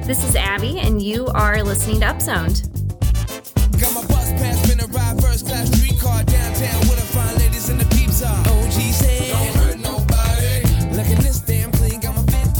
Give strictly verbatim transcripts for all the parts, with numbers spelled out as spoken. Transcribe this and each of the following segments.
This is Abby, and you are listening to Upzoned. Got my bus pass, finna ride first class streetcar downtown with the fine ladies in the peeps are. O G said, don't hurt nobody. Look at this damn clean, got my fit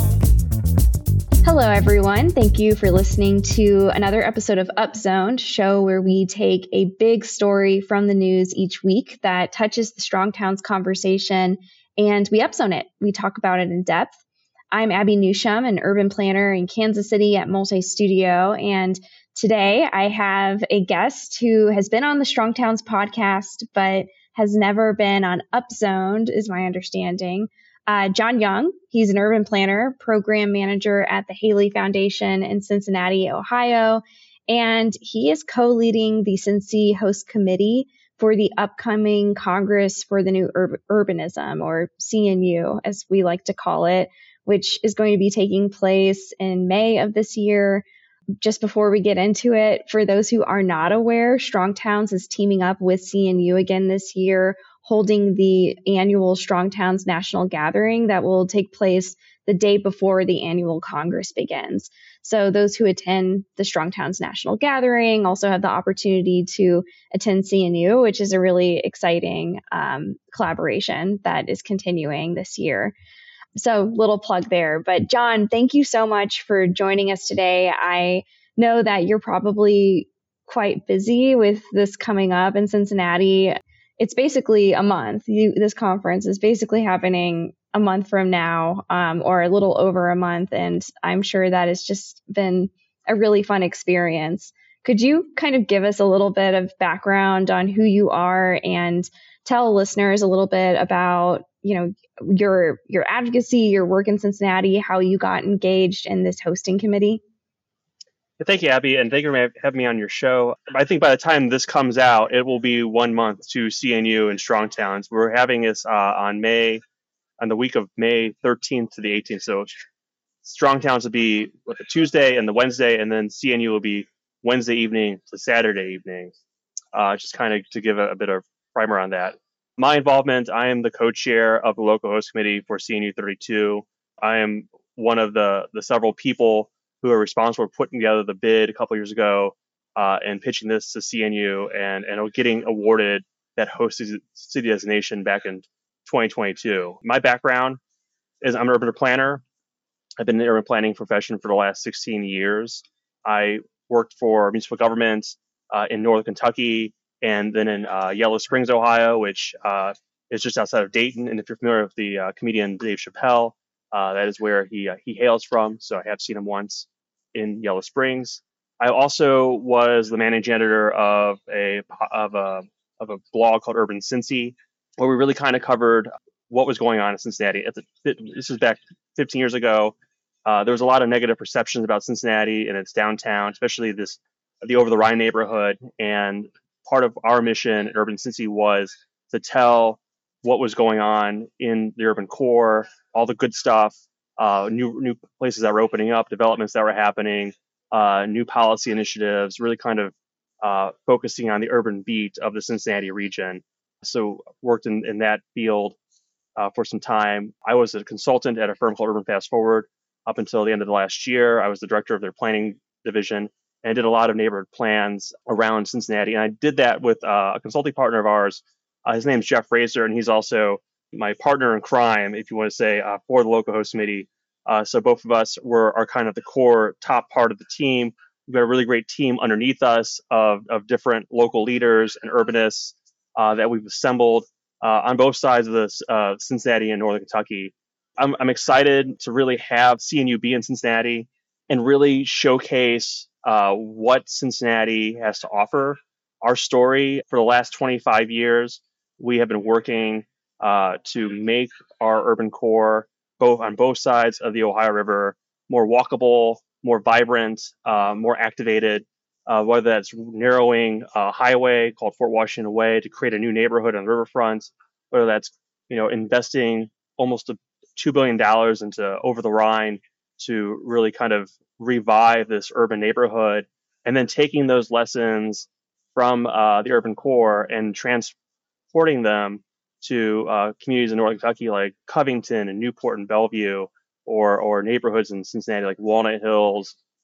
on. Hello, everyone. Thank you for listening to another episode of Upzoned, show where we take a big story from the news each week that touches the Strong Towns conversation, and we upzone it. We talk about it in depth. I'm Abby Newsham, an urban planner in Kansas City at Multi Studio, and today I have a guest who has been on the Strong Towns podcast, but has never been on Upzoned, is my understanding. Uh, John Young, he's an urban planner, program manager at the Haley Foundation in Cincinnati, Ohio, and he is co-leading the Cincy Host Committee for the upcoming Congress for the New Ur- Urbanism, or C N U, as we like to call it, which is going to be taking place in May of this year. Just before we get into it, for those who are not aware, Strong Towns is teaming up with C N U again this year, holding the annual Strong Towns National Gathering that will take place the day before the annual Congress begins. So those who attend the Strong Towns National Gathering also have the opportunity to attend C N U, which is a really exciting um, collaboration that is continuing this year. So little plug there. But John, thank you so much for joining us today. I know that you're probably quite busy with this coming up in Cincinnati. It's basically a month. You, this conference is basically happening a month from now, um, or a little over a month. And I'm sure that has just been a really fun experience. Could you kind of give us a little bit of background on who you are and tell listeners a little bit about, you know, your your advocacy, your work in Cincinnati, how you got engaged in this hosting committee? Thank you, Abby, and thank you for having me on your show. I think by the time this comes out, it will be one month to C N U and Strong Towns. We're having this uh, on May, on the week of May thirteenth to the eighteenth. So Strong Towns will be with the Tuesday and the Wednesday, and then C N U will be Wednesday evening to Saturday evening. Uh, just kind of to give a, a bit of primer on that. My involvement, I am the co-chair of the local host committee for C N U thirty-two. I am one of the, the several people who are responsible for putting together the bid a couple years ago uh, and pitching this to C N U and, and getting awarded that host city designation back in twenty twenty-two. My background is I'm an urban planner. I've been in the urban planning profession for the last sixteen years. I worked for municipal government uh, in Northern Kentucky and then in uh, Yellow Springs, Ohio, which uh, is just outside of Dayton. And if you're familiar with the uh, comedian Dave Chappelle, uh, that is where he uh, he hails from. So I have seen him once in Yellow Springs. I also was the managing editor of a of a of a blog called Urban Cincy, where we really kind of covered what was going on in Cincinnati. At the, this was back fifteen years ago. Uh, there was a lot of negative perceptions about Cincinnati and its downtown, especially this the Over the Rhine neighborhood. And part of our mission at Urban Cincy was to tell what was going on in the urban core, all the good stuff, uh, new new places that were opening up, developments that were happening, uh, new policy initiatives, really kind of uh, focusing on the urban beat of the Cincinnati region. So worked in, in that field uh, for some time. I was a consultant at a firm called Urban Fast Forward up until the end of the last year. I was the director of their planning division and did a lot of neighborhood plans around Cincinnati. And I did that with uh, a consulting partner of ours. Uh, his name is Jeff Fraser, and he's also my partner in crime, if you want to say, uh, for the local host committee. Uh, so both of us were are kind of the core top part of the team. We've got a really great team underneath us of, of different local leaders and urbanists uh, that we've assembled uh, on both sides of this uh, Cincinnati and Northern Kentucky. I'm, I'm excited to really have C N U be in Cincinnati and really showcase uh, what Cincinnati has to offer. Our story for the last twenty-five years, we have been working uh, to make our urban core, both on both sides of the Ohio River, more walkable, more vibrant, uh, more activated, uh, whether that's narrowing a highway called Fort Washington Way to create a new neighborhood on the riverfront, whether that's, you know, investing almost a two billion dollars into Over the Rhine to really kind of revive this urban neighborhood, and then taking those lessons from uh, the urban core and transporting them to uh, communities in Northern Kentucky like Covington and Newport and Bellevue, or or neighborhoods in Cincinnati like Walnut Hills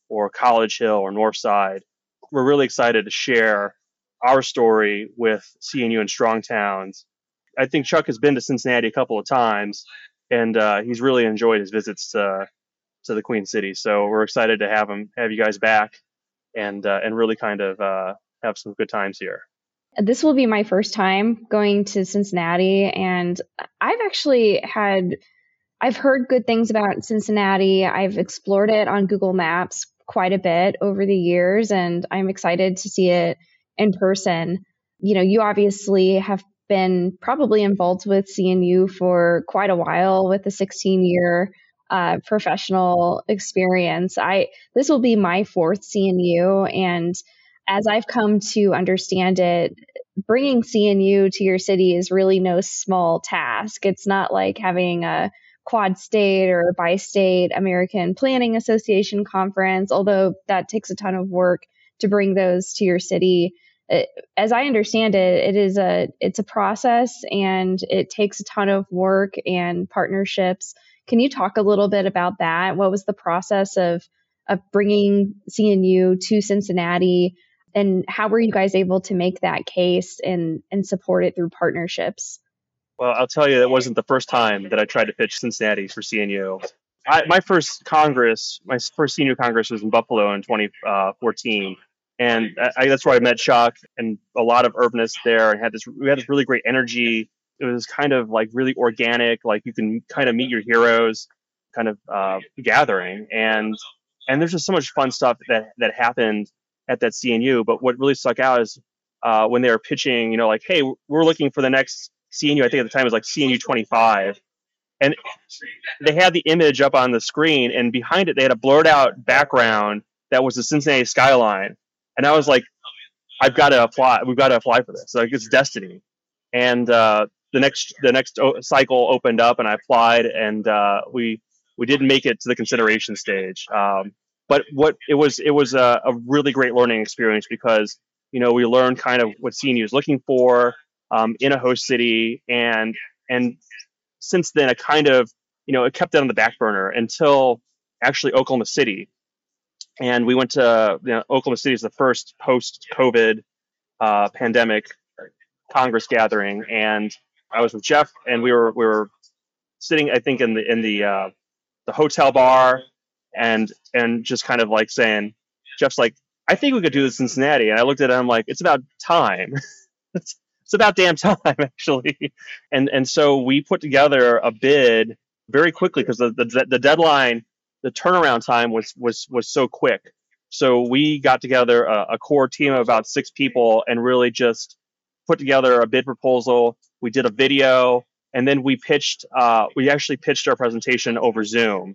or College Hill or Northside. We're really excited to share our story with C N U and Strong Towns. I think Chuck has been to Cincinnati a couple of times, and uh, he's really enjoyed his visits to to the Queen City. So we're excited to have him, have you guys back, and uh, and really kind of uh, have some good times here. This will be my first time going to Cincinnati, and I've actually had, I've heard good things about Cincinnati. I've explored it on Google Maps quite a bit over the years, and I'm excited to see it in person. You know, you obviously have been probably involved with C N U for quite a while with a sixteen year uh, professional experience. I this will be my fourth C N U, and as I've come to understand it, bringing C N U to your city is really no small task. It's not like having a quad state or bi-state American Planning Association conference, although that takes a ton of work to bring those to your city. As I understand it, it is a it's a process, and it takes a ton of work and partnerships. Can you talk a little bit about that? What was the process of of bringing C N U to Cincinnati, and how were you guys able to make that case and and support it through partnerships? Well, I'll tell you, that wasn't the first time that I tried to pitch Cincinnati for C N U. I, my first Congress, my first C N U Congress was in Buffalo in twenty fourteen. And I, that's where I met Chuck and a lot of urbanists there, and had this, we had this really great energy. It was kind of like really organic, like you can kind of meet your heroes kind of uh, gathering. And, and there's just so much fun stuff that, that happened at that C N U. But what really stuck out is uh, when they were pitching, you know, like, hey, we're looking for the next C N U. I think at the time it was like C N U twenty-five. And they had the image up on the screen, and behind it, they had a blurred out background that was the Cincinnati skyline. And I was like, I've got to apply. We've got to apply for this. Like, it's destiny. And uh, the next the next o- cycle opened up, and I applied, and uh, we we didn't make it to the consideration stage. Um, but what it was it was a, a really great learning experience, because you know we learned kind of what C N U is looking for um, in a host city, and and since then, I kind of you know it kept it on the back burner until actually Oklahoma City. And we went to you know, Oklahoma City is the first post-COVID uh, pandemic Congress gathering, and I was with Jeff, and we were we were sitting, I think, in the in the uh, the hotel bar, and and just kind of like saying, Jeff's like, I think we could do this in Cincinnati, and I looked at him like, it's about time. it's, it's about damn time, actually, and and so we put together a bid very quickly, because the, the the deadline. The turnaround time was was was so quick. So we got together a, a core team of about six people and really just put together a bid proposal. We did a video, and then we pitched. Uh, we actually pitched our presentation over Zoom.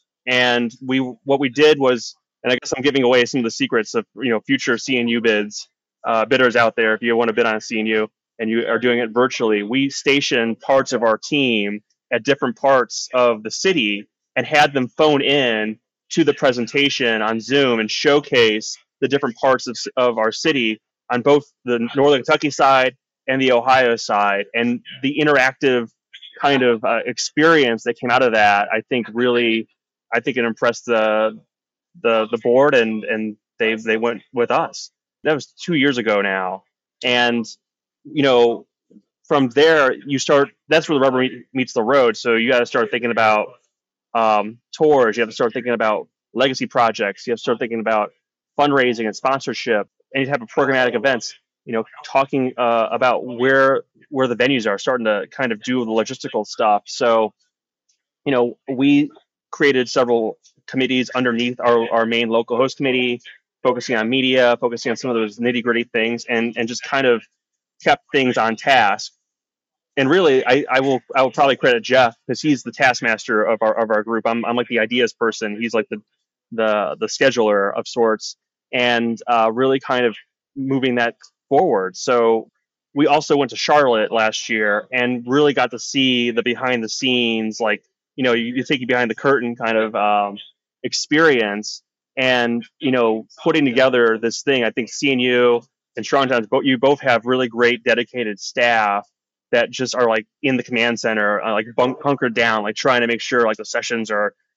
And we what we did was, and I guess I'm giving away some of the secrets of you know future C N U bids, uh, bidders out there. If you want to bid on a C N U and you are doing it virtually, we stationed parts of our team at different parts of the city and had them phone in to the presentation on Zoom and showcase the different parts of, of our city on both the Northern Kentucky side and the Ohio side. And the interactive kind of uh, experience that came out of that, I think really, I think it impressed the the the board, and and they they went with us. That was two years ago now, and you know, from there you start. That's where the rubber meet, meets the road. So you got to start thinking about um, tours. You have to start thinking about legacy projects. You have to start thinking about fundraising and sponsorship, any type of programmatic events. You know, talking uh, about where where the venues are, starting to kind of do the logistical stuff. So, you know, we created several committees underneath our, our main local host committee, focusing on media, focusing on some of those nitty gritty things, and and just kind of kept things on task. And really, I, I will I will probably credit Jeff, because he's the taskmaster of our of our group. I'm I'm like the ideas person. He's like the the the scheduler of sorts, and uh, really kind of moving that forward. So we also went to Charlotte last year and really got to see the behind the scenes, like, you know, you, you take you behind the curtain kind of um, experience, and, you know, putting together this thing. I think C N U and Strong Towns, you both have really great dedicated staff that just are like in the command center, uh, like bunk- hunkered down, like trying to make sure like the sessions are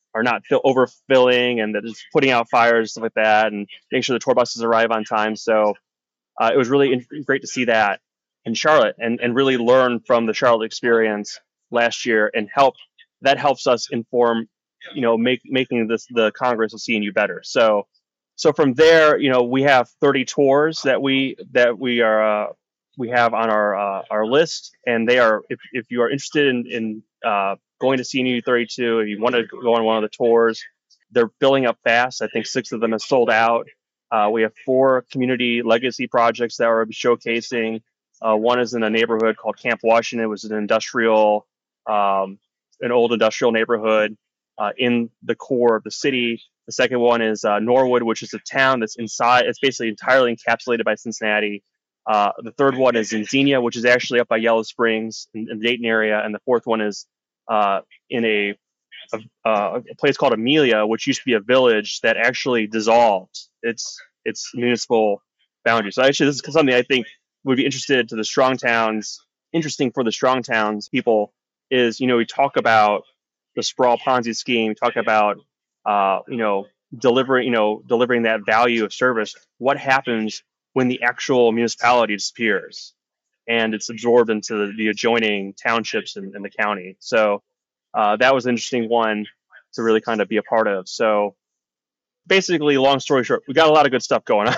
are not fill, overfilling and that is putting out fires, stuff like that, and making sure the tour buses arrive on time. So uh, it was really in- great to see that in Charlotte and, and really learn from the Charlotte experience last year and help that helps us inform, you know, make making this the Congress of C N U better. So so from there, you know, we have thirty tours that we that we are uh, we have on our uh, our list, and they are if, if you are interested in in uh, going to C N U thirty-two, if you want to go on one of the tours, they're filling up fast. I think six of them have sold out. Uh, we have four community legacy projects that we're showcasing. Uh, one is in a neighborhood called Camp Washington. It was an industrial, um, an old industrial neighborhood uh, in the core of the city. The second one is uh, Norwood, which is a town that's inside. It's basically entirely encapsulated by Cincinnati. Uh, the third one is in Xenia, which is actually up by Yellow Springs in, in the Dayton area. And the fourth one is uh, in a, a, uh, a place called Amelia, which used to be a village that actually dissolved its its municipal boundaries. So actually, this is something I think would be interested to the strong towns, interesting for the strong towns people is, you know, we talk about the sprawl Ponzi scheme, talk about, uh, you know, delivering, you know, delivering that value of service. What happens when the actual municipality disappears and it's absorbed into the, the adjoining townships in, in the county? So uh, that was an interesting one to really kind of be a part of. So basically, long story short, we got a lot of good stuff going on.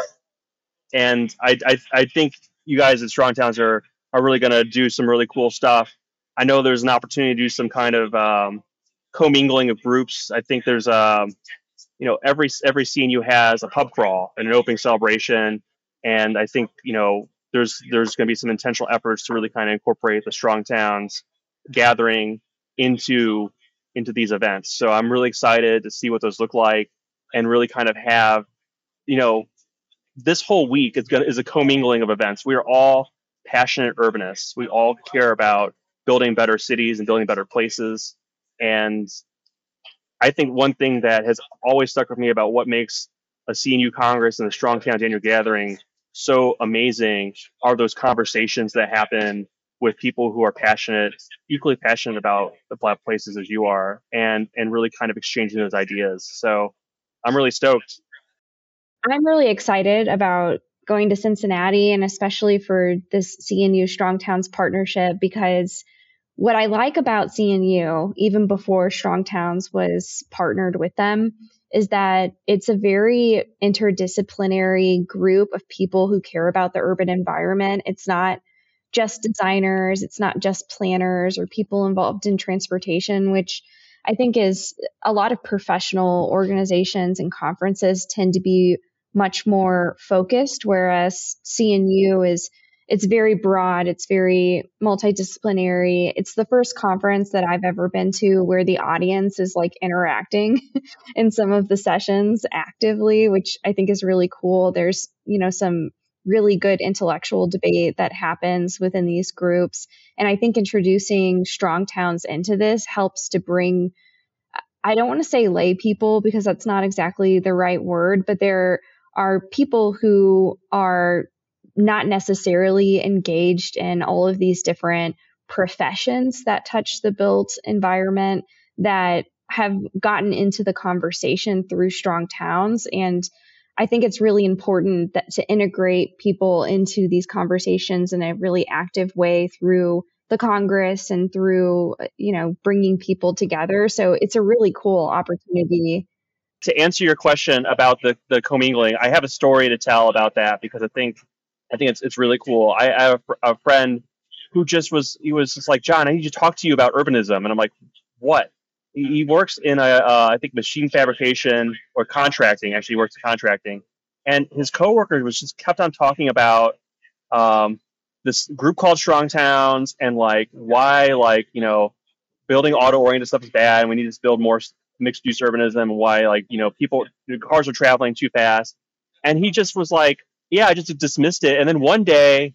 And I, I, I think you guys at Strong Towns are, are really going to do some really cool stuff. I know there's an opportunity to do some kind of um, commingling of groups. I think there's, um, you know, every every C N U has a pub crawl and an opening celebration. And I think, you know, there's there's going to be some intentional efforts to really kind of incorporate the Strong Towns gathering into into these events. So I'm really excited to see what those look like and really kind of have, you know, this whole week is going to, is a commingling of events. We are all passionate urbanists. We all care about building better cities and building better places. And I think one thing that has always stuck with me about what makes a C N U Congress and the Strong Towns Annual Gathering so amazing are those conversations that happen with people who are passionate, equally passionate about the black places as you are, and and really kind of exchanging those ideas. So I'm really stoked. I'm really excited about going to Cincinnati, and especially for this C N U Strong Towns partnership, because what I like about C N U, even before Strong Towns was partnered with them, is that it's a very interdisciplinary group of people who care about the urban environment. It's not just designers, it's not just planners or people involved in transportation, which I think is a lot of professional organizations and conferences tend to be much more focused, whereas C N U is, it's very broad, it's very multidisciplinary. It's the first conference that I've ever been to where the audience is like interacting in some of the sessions actively, which I think is really cool. There's, you know, some really good intellectual debate that happens within these groups. And I think introducing Strong Towns into this helps to bring, I don't want to say lay people because that's not exactly the right word, but there are people who are not necessarily engaged in all of these different professions that touch the built environment that have gotten into the conversation through Strong Towns. And I think it's really important that to integrate people into these conversations in a really active way through the Congress and through, you know, bringing people together. So it's a really cool opportunity. To answer your question about the, the commingling, I have a story to tell about that because I think I think it's it's really cool. I, I have a, a friend who just was he was just like, John, I need to talk to you about urbanism, and I'm like, what? He, he works in a uh, I think machine fabrication or contracting. Actually, he works in contracting, and his coworker was just kept on talking about um, this group called Strong Towns and like why like you know building auto oriented stuff is bad and we need to build more mixed use urbanism and why like you know people cars are traveling too fast, and he just was like, yeah, I just dismissed it. And then one day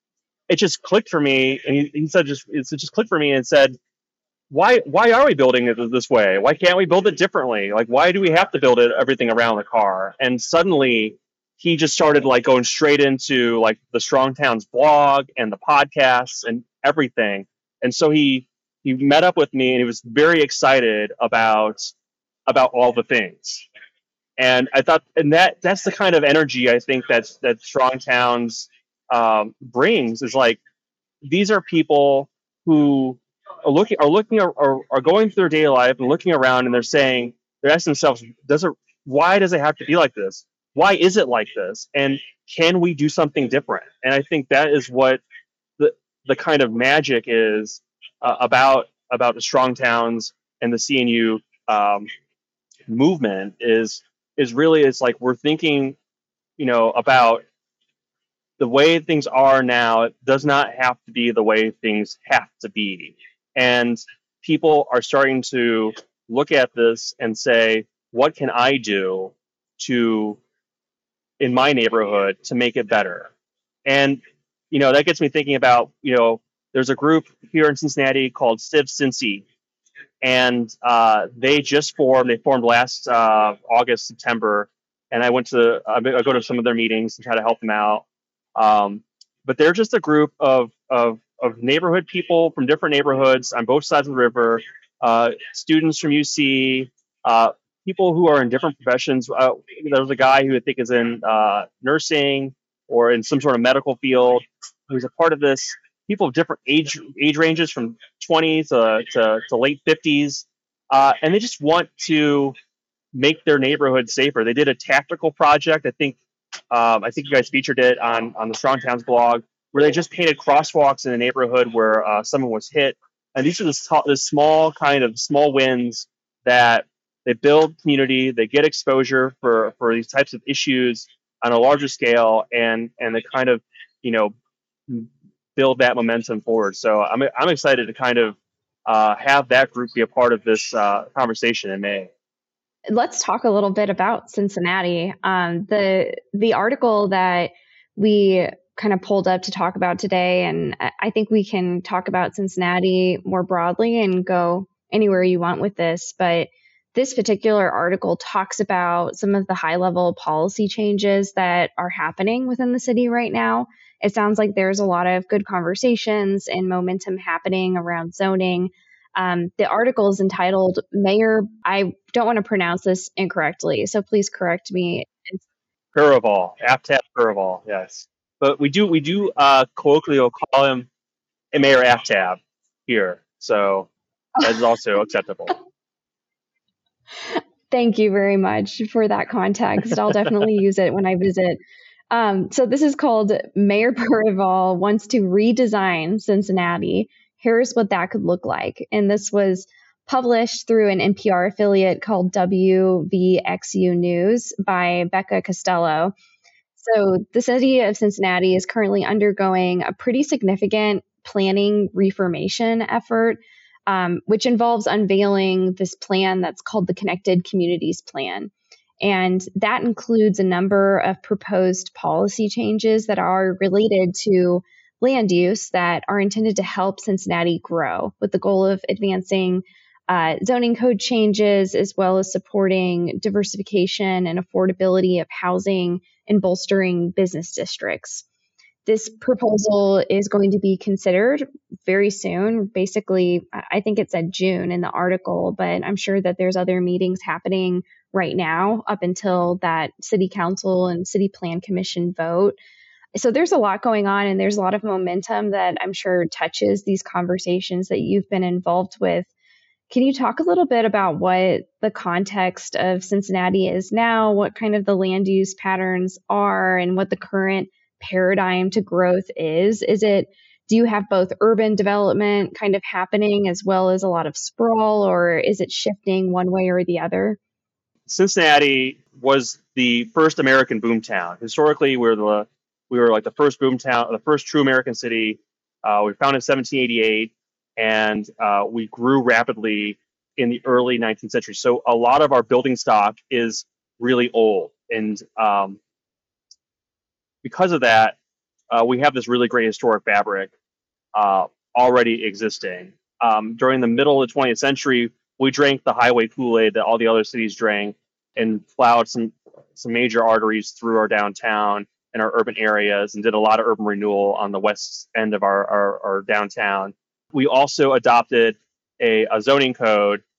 it just clicked for me. And he, he said, just, it just clicked for me and said, why, why are we building it this way? Why can't we build it differently? Like, why do we have to build it, everything around the car? And suddenly he just started like going straight into like the Strong Towns blog and the podcasts and everything. And so he, he met up with me and he was very excited about about all the things. And I thought, and that that's the kind of energy I think that's that Strong Towns um, brings is like these are people who are looking are looking are, are going through their daily life and looking around and they're saying they're asking themselves, does it why does it have to be like this? Why is it like this? And can we do something different? And I think that is what the the kind of magic is uh, about about the Strong Towns and the C N U um, movement is is really it's like we're thinking, you know, about the way things are now. It does not have to be the way things have to be, and people are starting to look at this and say, what can I do to in my neighborhood to make it better? And you know that gets me thinking about, you know, there's a group here in Cincinnati called Civ Cincy, and uh, they just formed. They formed last uh, August, September, and I went to I go to some of their meetings and try to help them out. Um, but they're just a group of, of of neighborhood people from different neighborhoods on both sides of the river, uh, students from U C, uh, people who are in different professions. Uh, there was a guy who I think is in uh, nursing or in some sort of medical field who's a part of this. People of different age age ranges from twenty to, to, to late fifties, uh, and they just want to make their neighborhood safer. They did a tactical project. I think um, I think you guys featured it on on the Strong Towns blog, where they just painted crosswalks in a neighborhood where uh, someone was hit. And these are the, t- the small kind of small wins that they build community, they get exposure for, for these types of issues on a larger scale, and and they kind of, you know, build that momentum forward. So I'm I'm excited to kind of uh, have that group be a part of this uh, conversation in May. Let's talk a little bit about Cincinnati. Um, the the article that we kind of pulled up to talk about today, and I think we can talk about Cincinnati more broadly and go anywhere you want with this, but this particular article talks about some of the high-level policy changes that are happening within the city right now. It sounds like there's a lot of good conversations and momentum happening around zoning. Um, the article is entitled Mayor, I don't want to pronounce this incorrectly, so please correct me. Puraval, Aftab Puraval, yes. But we do we do uh, colloquially call him Mayor Aftab here, so that is also acceptable. Thank you very much for that context. I'll definitely use it when I visit. Um, so this is called Mayor Puraval Wants to Redesign Cincinnati. Here's what that could look like. And this was published through an N P R affiliate called W V X U News by Becca Costello. So the city of Cincinnati is currently undergoing a pretty significant planning reformation effort, um, which involves unveiling this plan that's called the Connected Communities Plan. And that includes a number of proposed policy changes that are related to land use that are intended to help Cincinnati grow, with the goal of advancing uh, zoning code changes, as well as supporting diversification and affordability of housing and bolstering business districts. This proposal is going to be considered very soon. Basically, I think it said June in the article, but I'm sure that there's other meetings happening right now up until that city council and city plan commission vote. So there's a lot going on, and there's a lot of momentum that I'm sure touches these conversations that you've been involved with. Can you talk a little bit about what the context of Cincinnati is now, what kind of the land use patterns are, and what the current paradigm to growth is? Is it, do you have both urban development kind of happening as well as a lot of sprawl, or is it shifting one way or the other? Cincinnati was the first American boomtown. Historically, we're the we were like the first boomtown, the first true American city. Uh, we were founded in seventeen eighty-eight, and uh, we grew rapidly in the early nineteenth century. So a lot of our building stock is really old, and um, because of that, uh, we have this really great historic fabric uh, already existing. Um, during the middle of the twentieth century, we drank the highway Kool-Aid that all the other cities drank and plowed some some major arteries through our downtown and our urban areas, and did a lot of urban renewal on the west end of our, our, our downtown. We also adopted a, a zoning code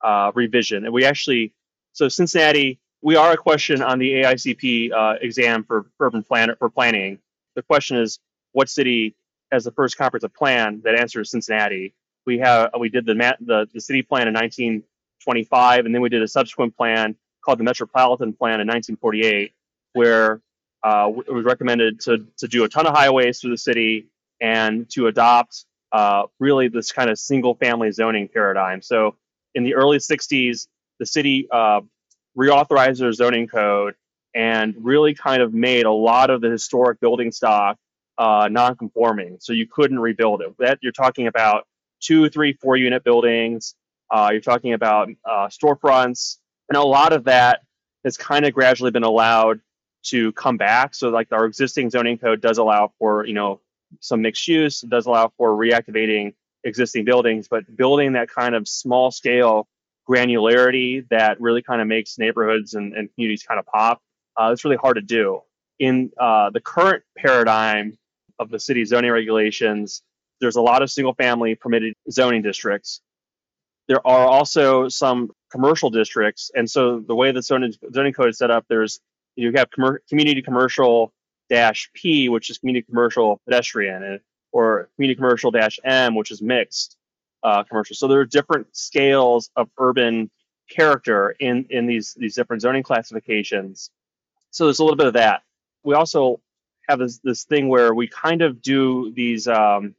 uh, revision. And we actually, so Cincinnati, we are a question on the A I C P uh, exam for urban plan for planning. The question is, what city has the first comprehensive plan? That answer is Cincinnati. We have we did the the, the city plan in nineteen twenty-five, and then we did a subsequent plan called the Metropolitan Plan in nineteen forty-eight, where uh, it was recommended to to do a ton of highways through the city and to adopt uh, really this kind of single family zoning paradigm. So in the early sixties, the city uh, reauthorized their zoning code and really kind of made a lot of the historic building stock uh, non-conforming. So you couldn't rebuild it. That you're talking about two, three, four unit buildings. Uh, you're talking about uh, storefronts, and a lot of that has kind of gradually been allowed to come back. So like our existing zoning code does allow for, you know, some mixed use. It does allow for reactivating existing buildings, but building that kind of small scale granularity that really kind of makes neighborhoods and, and communities kind of pop, uh, it's really hard to do. In uh, the current paradigm of the city zoning regulations, there's a lot of single family permitted zoning districts. There are also some commercial districts. And so the way the zoning, zoning code is set up, there's you have com- community commercial dash P, which is community commercial pedestrian, and, or community commercial dash M, which is mixed uh, commercial. So there are different scales of urban character in, in these, these different zoning classifications. So there's a little bit of that. We also have this, this thing where we kind of do these, um,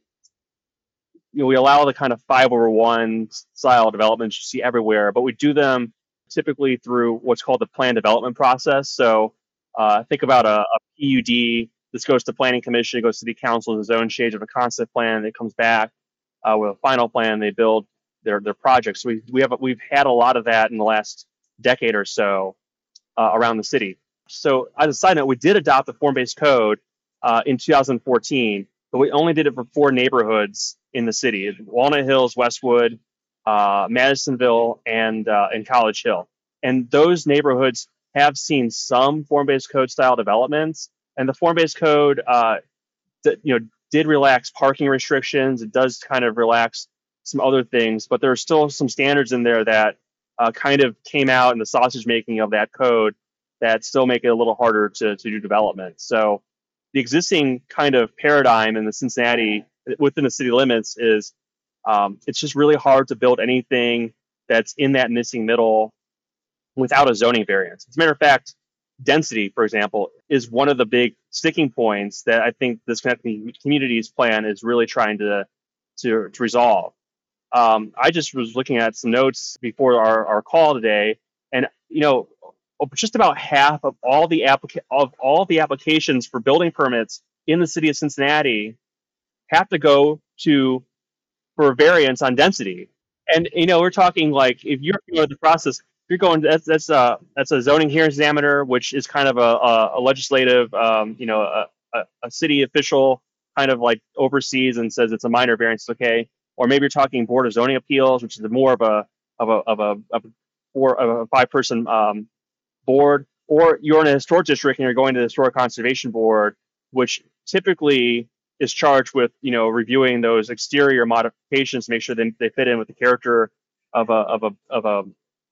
you know, we allow the kind of five over one style developments you see everywhere, but we do them typically through what's called the plan development process. So uh, think about a, a P U D. This goes to planning commission, it goes to the council, the zone change of a concept plan. It comes back uh, with a final plan. They build their their projects. So we we have we've had a lot of that in the last decade or so uh, around the city. So as a side note, we did adopt the form-based code uh, in two thousand fourteen, but we only did it for four neighborhoods in the city: Walnut Hills, Westwood, uh, Madisonville, and uh, and College Hill. And those neighborhoods have seen some form-based code style developments. And the form-based code, uh, th- you know, did relax parking restrictions. It does kind of relax some other things, but there are still some standards in there that uh, kind of came out in the sausage making of that code that still make it a little harder to, to do development. So the existing kind of paradigm in the Cincinnati, within the city limits, is um, it's just really hard to build anything that's in that missing middle without a zoning variance. As a matter of fact, density, for example, is one of the big sticking points that I think this Connecting Communities plan is really trying to to, to resolve. Um, I just was looking at some notes before our, our call today, and you know, just about half of all the applica- of all the applications for building permits in the city of Cincinnati have to go to for a variance on density. And you know, we're talking like if you're going the process, you're going that's that's a that's a zoning hearing examiner, which is kind of a, a, a legislative, um, you know, a, a, a city official kind of like oversees and says it's a minor variance, okay. Or maybe you're talking board of zoning appeals, which is more of a of a of a of a, four, of a five person um, board, or you're in a historic district and you're going to the historic conservation board, which typically is charged with, you know, reviewing those exterior modifications to make sure they, they fit in with the character of a of a of a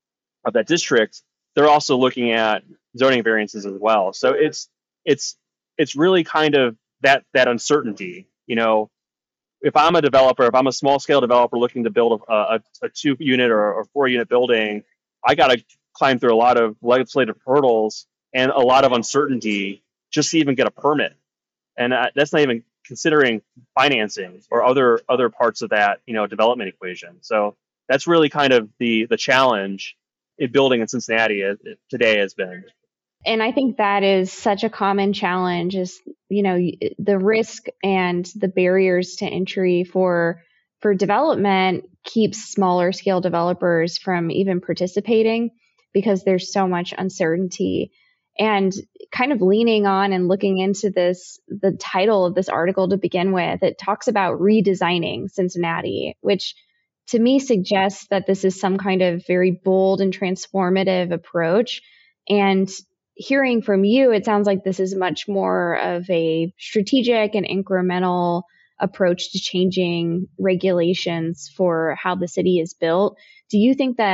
of that district. They're also looking at zoning variances as well. So it's it's it's really kind of that that uncertainty. You know, if I'm a developer, if I'm a small scale developer looking to build a, a, a two unit or, or four unit building, I got to climb through a lot of legislative hurdles and a lot of uncertainty just to even get a permit. And uh, that's not even considering financing or other other parts of that, you know, development equation. So that's really kind of the the challenge in building in Cincinnati as, today has been. And I think that is such a common challenge is, you know, the risk and the barriers to entry for for development keeps smaller scale developers from even participating because there's so much uncertainty. And kind of leaning on and looking into this, the title of this article to begin with, it talks about redesigning Cincinnati, which to me suggests that this is some kind of very bold and transformative approach. And hearing from you, it sounds like this is much more of a strategic and incremental approach to changing regulations for how the city is built. Do you think that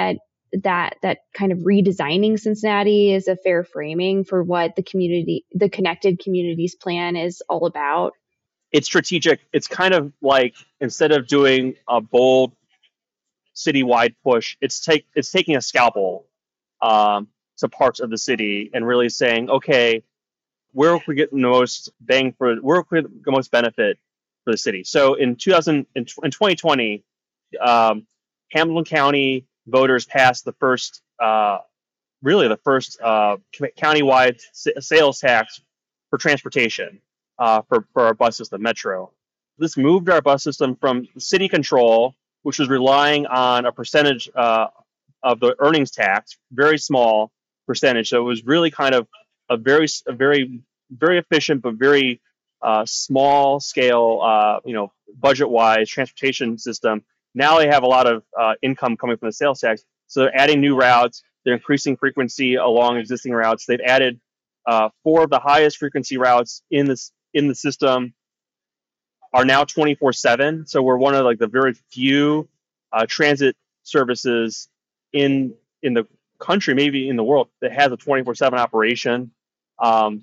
that that kind of redesigning Cincinnati is a fair framing for what the community, the Connected Communities Plan is all about? It's strategic. It's kind of like, instead of doing a bold citywide push, it's take it's taking a scalpel um, to parts of the city and really saying, okay, where can we get the most bang for, where can we get the most benefit for the city? So in two thousand in, in twenty twenty, um, Hamilton County voters passed the first, uh, really the first uh, countywide s- sales tax for transportation uh, for for our bus system, Metro. This moved our bus system from city control, which was relying on a percentage uh, of the earnings tax, very small percentage. So it was really kind of a very, a very, very efficient, but very uh, small scale, uh, you know, budget wise transportation system. Now they have a lot of uh, income coming from the sales tax. So they're adding new routes. They're increasing frequency along existing routes. They've added uh, four of the highest frequency routes in this in the system are now twenty-four seven. So we're one of like the very few uh, transit services in in the country, maybe in the world, that has a twenty-four seven operation. Um,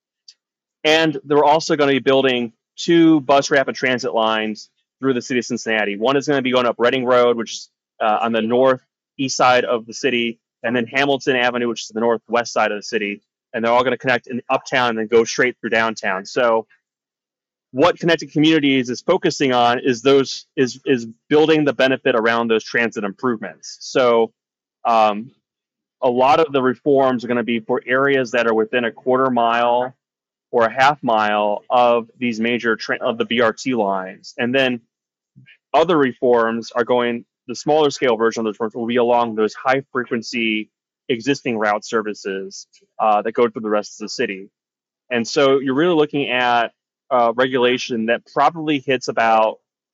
and they're also going to be building two bus rapid transit lines through the city of Cincinnati. One is going to be going up Reading Road, which is uh, on the northeast side of the city, and then Hamilton Avenue, which is the northwest side of the city. And they're all going to connect in uptown and then go straight through downtown. So what Connected Communities is focusing on is those is is building the benefit around those transit improvements. So um, a lot of the reforms are going to be for areas that are within a quarter mile or a half mile of these major tra- of the B R T lines, and then other reforms are going. The smaller scale version of those reforms will be along those high frequency existing route services uh, that go through the rest of the city. And so you're really looking at uh, regulation that probably hits about,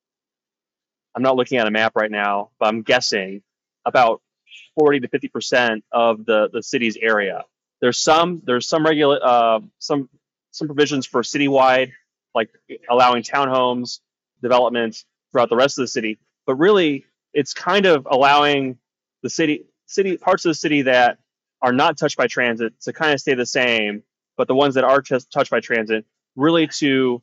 I'm not looking at a map right now, but I'm guessing about forty to fifty percent of the, the city's area. There's some, there's some regula- uh, some, some provisions for citywide, like allowing townhomes development throughout the rest of the city. But really, it's kind of allowing the city, city parts of the city that are not touched by transit to kind of stay the same, but the ones that are just touched by transit really to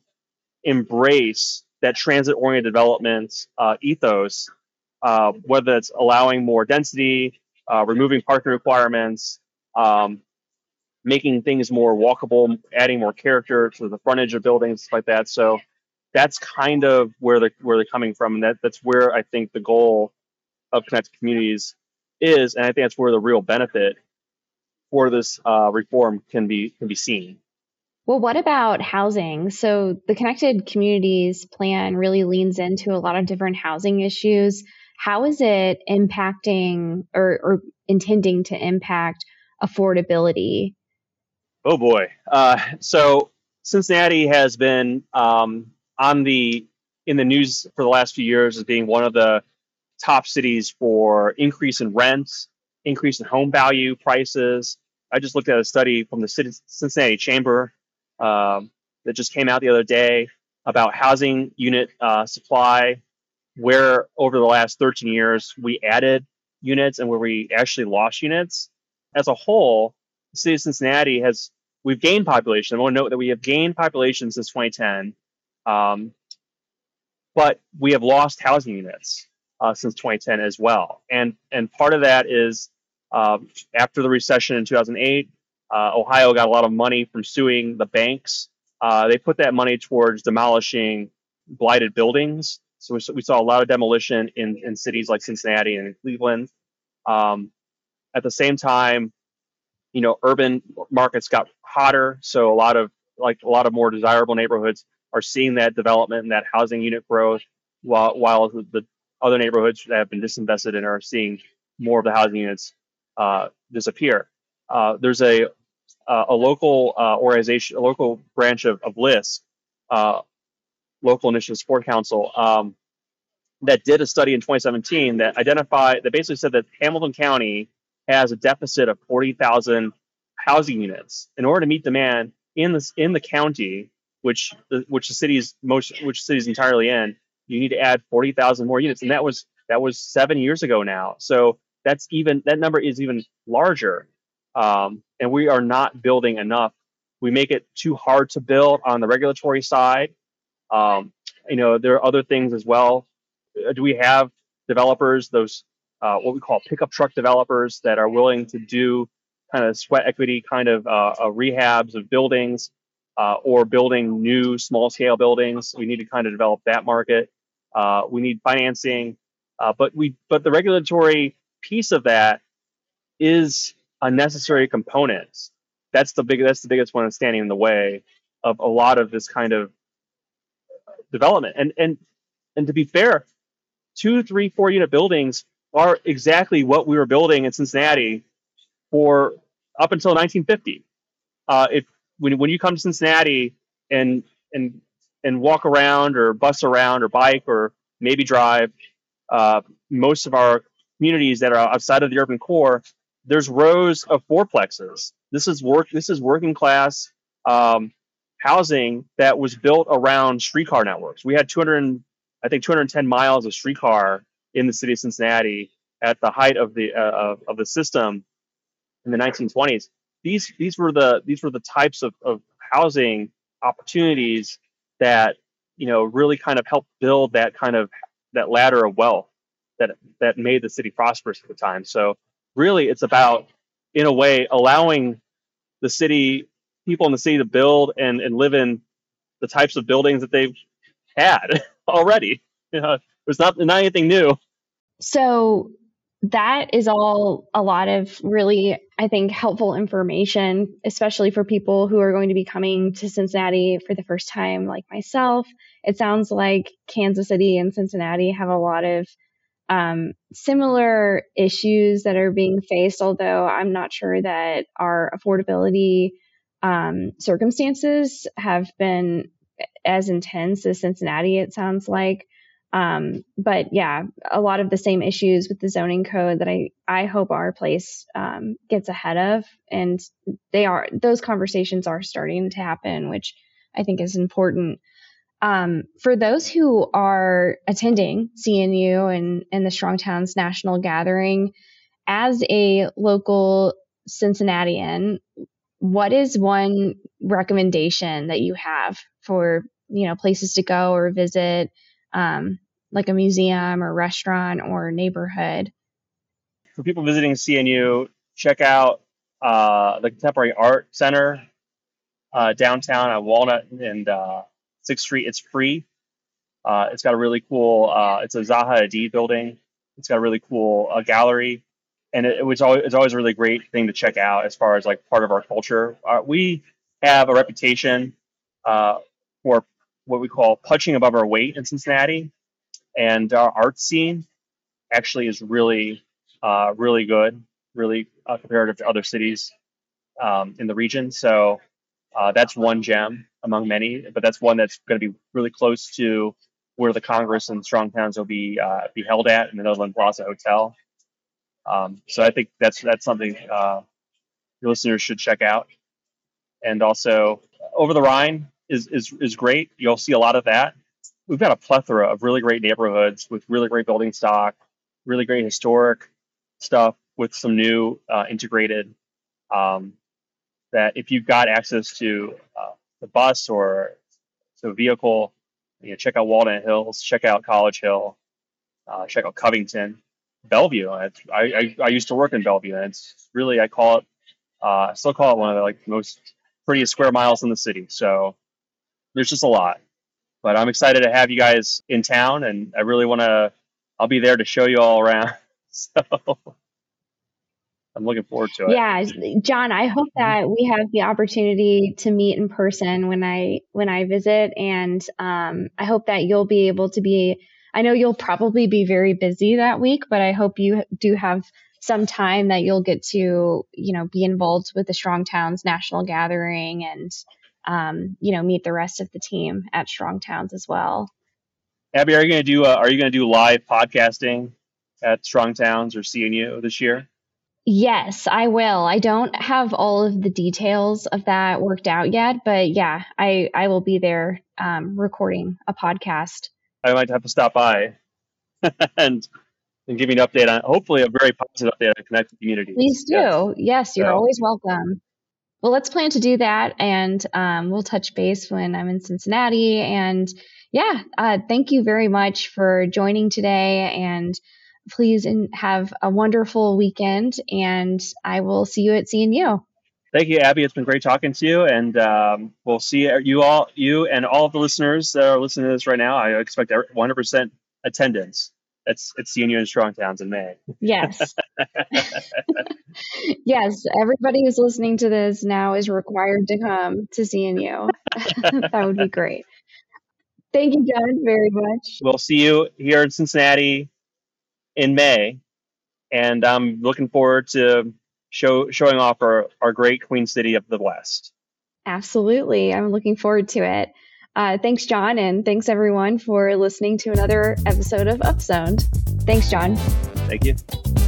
embrace that transit-oriented development uh, ethos, uh, whether it's allowing more density, uh, removing parking requirements, um, making things more walkable, adding more character to the frontage of buildings, stuff like that. So that's kind of where they're, where they're coming from, and that, that's where I think the goal of Connected Communities is, and I think that's where the real benefit for this uh, reform can be can be seen. Well, what about housing? So the Connected Communities Plan really leans into a lot of different housing issues. How is it impacting or, or intending to impact affordability? Oh boy! Uh, so Cincinnati has been um, on the in the news for the last few years as being one of the top cities for increase in rents, increase in home value prices. I just looked at a study from the City, Cincinnati Chamber um, that just came out the other day about housing unit uh, supply, where over the last thirteen years we added units and where we actually lost units. As a whole, the city of Cincinnati has, we've gained population. I want to note that we have gained population since twenty ten, um, but we have lost housing units uh, since twenty ten as well. And and part of that is um, after the recession in two thousand eight, uh, Ohio got a lot of money from suing the banks. Uh, they put that money towards demolishing blighted buildings. So we, we saw a lot of demolition in, in cities like Cincinnati and Cleveland. Um, at the same time, you know, urban markets got hotter, so a lot of like a lot of more desirable neighborhoods are seeing that development and that housing unit growth, while while the, the other neighborhoods that have been disinvested in are seeing more of the housing units uh, disappear. Uh, there's a uh, a local uh, organization, a local branch of, of L I S, uh, Local Initiative Support Council, um, that did a study in twenty seventeen that identified that basically said that Hamilton County has a deficit of forty thousand housing units. In order to meet demand in this in the county, which the, which the city's most which the city's entirely in, you need to add forty thousand more units, and that was that was seven years ago now. So that's even that number is even larger, um, and we are not building enough. We make it too hard to build on the regulatory side. Um, you know, there are other things as well. Uh, Do we have developers, those uh, what we call pickup truck developers, that are willing to do kind of sweat equity kind of uh, uh, rehabs of buildings, uh, or building new small scale buildings? We need to kind of develop that market. Uh, we need financing, uh, but we but the regulatory piece of that is a necessary component. That's the big that's the biggest one that's standing in the way of a lot of this kind of development. And and and to be fair, two, three, four unit buildings are exactly what we were building in Cincinnati for up until nineteen fifty. Uh, if when when you come to Cincinnati and and and walk around or bus around or bike or maybe drive, uh, most of our communities that are outside of the urban core, there's rows of fourplexes. This is work. This is working class um, housing that was built around streetcar networks. We had two hundred, I think, two hundred ten miles of streetcar in the city of Cincinnati at the height of the uh, of, of the system in the nineteen twenties. These these were the these were the types of, of housing opportunities that you know really kind of helped build that kind of that ladder of wealth that that made the city prosperous at the time. So really, it's about, in a way, allowing the city people in the city to build and, and live in the types of buildings that they've had already. You know, it's not not anything new. So that is all a lot of really, I think, helpful information, especially for people who are going to be coming to Cincinnati for the first time, like myself. It sounds like Kansas City and Cincinnati have a lot of um, similar issues that are being faced, although I'm not sure that our affordability um, circumstances have been as intense as Cincinnati, it sounds like. Um, but yeah, a lot of the same issues with the zoning code that I, I hope our place um, gets ahead of. And they are, those conversations are starting to happen, which I think is important. Um, for those who are attending C N U and, and the Strong Towns National Gathering, as a local Cincinnatian, what is one recommendation that you have for, you know, places to go or visit, um, like a museum or restaurant or neighborhood? For people visiting C N U, check out uh, the Contemporary Art Center uh, downtown on Walnut and uh, sixth Street. It's free. Uh, it's got a really cool, uh, it's a Zaha Hadid building. It's got a really cool uh, gallery. And it, it was always, it's always a really great thing to check out as far as like part of our culture. Uh, we have a reputation uh, for what we call punching above our weight in Cincinnati. And our art scene actually is really, uh, really good, really uh, comparative to other cities um, in the region. So uh, that's one gem among many, but that's one that's going to be really close to where the Congress and Strong Towns will be uh, be held at in the Netherland Plaza Hotel. Um, so I think that's that's something uh, your listeners should check out. And also, Over the Rhine is is is great. You'll see a lot of that. We've got a plethora of really great neighborhoods with really great building stock, really great historic stuff with some new uh, integrated. Um, that if you've got access to uh, the bus or to a vehicle, you know, check out Walnut Hills, check out College Hill, uh, check out Covington, Bellevue. It's, I, I I used to work in Bellevue, and it's really I call it uh, I still call it one of the like most prettiest square miles in the city. So there's just a lot. But I'm excited to have you guys in town, and I really want to, I'll be there to show you all around. So I'm looking forward to it. Yeah, John, I hope that we have the opportunity to meet in person when I when I visit, and um, I hope that you'll be able to be. I know you'll probably be very busy that week, but I hope you do have some time that you'll get to, you know, be involved with the Strong Towns National Gathering and, um, you know, meet the rest of the team at Strong Towns as well. Abby, are you going to do uh, are you going to do live podcasting at Strong Towns or C N U this year? Yes, I will. I don't have all of the details of that worked out yet, but yeah, I, I will be there um, recording a podcast. I might have to stop by and and give you an update on, hopefully, a very positive update on Connected Communities. Please do. Yes. Yes, you're So, always welcome. Well, let's plan to do that, and um, we'll touch base when I'm in Cincinnati. And yeah, uh, thank you very much for joining today, and please in, have a wonderful weekend, and I will see you at C N U. thank you, Abby. It's been great talking to you, and um, we'll see you all, you and all of the listeners that are listening to this right now. I expect one hundred percent attendance. That's at C N U in Strong Towns in May. Yes. Yes, everybody who's listening to this now is required to come to C N U. That would be great. Thank you, John, very much. We'll see you here in Cincinnati in May, and I'm looking forward to show showing off our, our great Queen City of the West. Absolutely. I'm looking forward to it. Uh, thanks, John, and thanks, everyone, for listening to another episode of Upzoned. Thanks, John. Thank you.